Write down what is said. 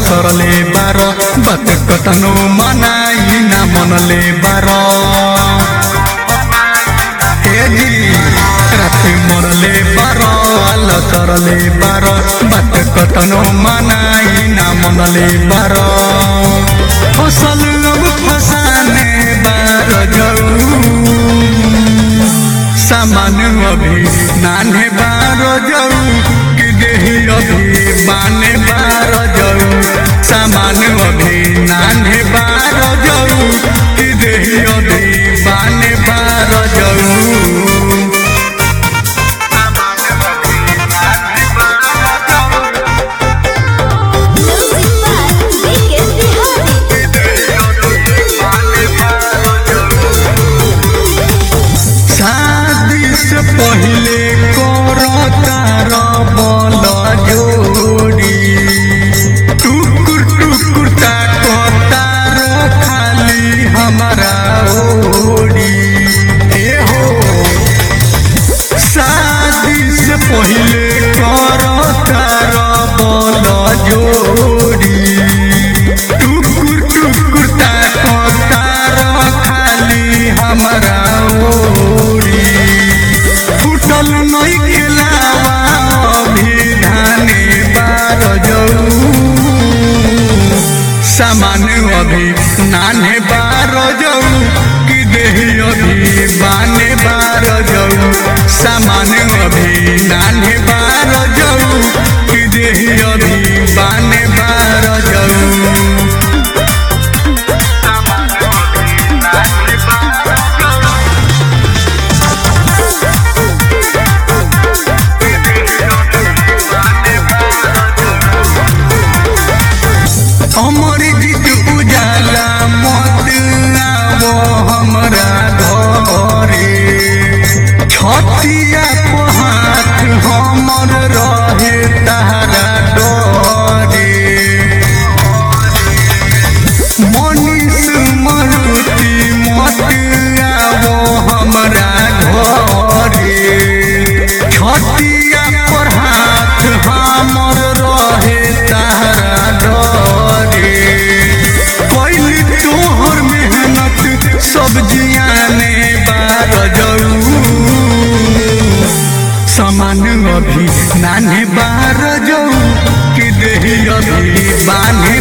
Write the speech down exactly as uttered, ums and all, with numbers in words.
सरले बार बात कतनो मनाई ना मनले बार राति मरले बार आल सरले बार बात कतनो मनाई ना मनले बार फसल अब फसाने बार जाऊ सामान अभी नाने बार जाऊ कि देही अभी बाने बार जाऊ सामान अभी नाने बार जाऊ कि देही अभी बाने बार जाऊ पहले करतार बल जोड़ी टुकुर टुकुर ताकतार खाली हमारा ओड़ी ए हो शादी से पहले करतार बल जोड़ी टुकुर टुकुर ताकतार खाली हमारा ओड़ी फुटल नहीं खिलावा अभी धाने बार जाऊ सामान अभी नाने बार जाऊ कि देही अभी बाने बार जाऊ सामान अभी नाने बार जाऊ कि देही अभी बाने बार जाऊ हमारी जीत उजाला मत आवो हमरा घरे छतिया को हाथ हमर रहे तारा डरे मनीष मरुति मत आवो हमरा घरे छतिया पर हाथ हमर रहे तारा डरे पहली तोहर मेहनत सब जियाने बार जाऊ सामान अभी नाने बार जाऊ कि देही अभी बाने